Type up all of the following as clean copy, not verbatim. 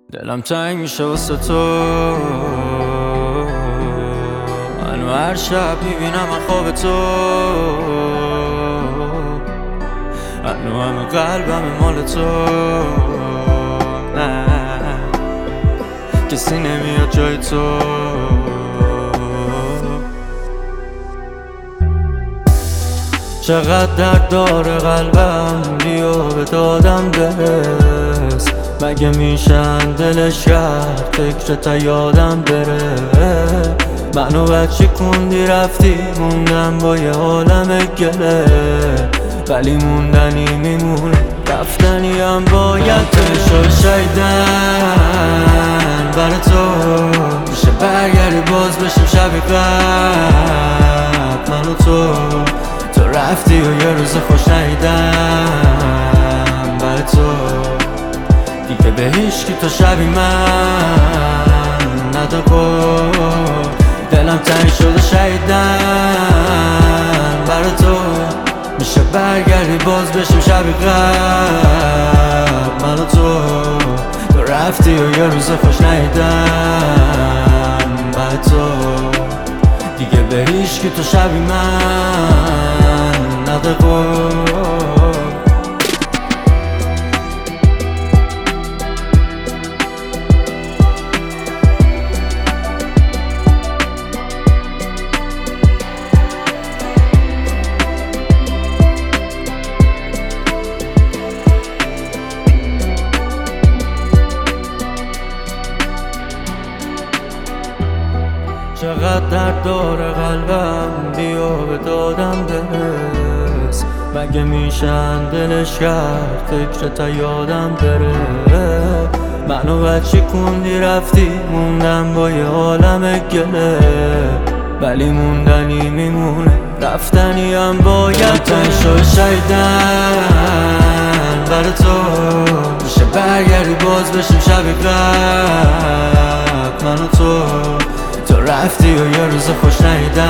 دلم تنگ میشه واسه تو، منو هر شب میبینم من خواب تو، منو همه قلبم مال تو. نه کسی نمیاد جای تو. چقدر درد داره قلبم، بیا به دادم برس. مگه میشن دلش کرد فکرت یادم بره. منو بچه کندی رفتی، موندم با یه عالم گله. ولی موندنی میمونه، رفتنی هم باید بشه. شایدن برای تو میشه برگردی باز بشیم شب قبل. من و تو رفتی و یه روز خوش نیدم برای تو. دیگه به هیچکی تو شبی من نداغو. دلم تنگ شده شایدن برای تو میشه برگردی باز بشیم شبی قبل. من و تو رفتی و یه روز خوش نیدم برای تو. دیگه به هیچکی تو شبی من نداغو. چقدر درد داره قلبم، بیا به دادم برس. مگه میشن دلش کرد فکرت یادم بره. منو بچه کندی رفتی، موندم با یه عالم گله. ولی موندنی میمونه، رفتنی هم باید. تنگ شد شایدن برای تو میشه برگردی باز بشیم شب قبل. من و تو رفتی و یه روز خوش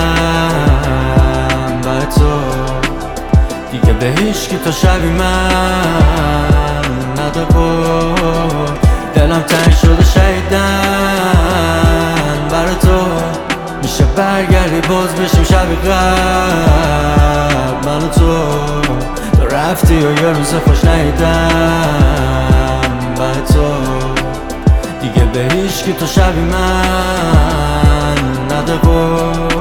نیدم برای تو. دیگه به هیچکی تو شبی من نداغو. دلم تنگ شده شایدن برای تو میشه برگردی باز بشیم شبی قبل. من و تو رفتی و یه روز خوش نیدم برای تو. دیگه به هیچکی تو شبی من نداغو.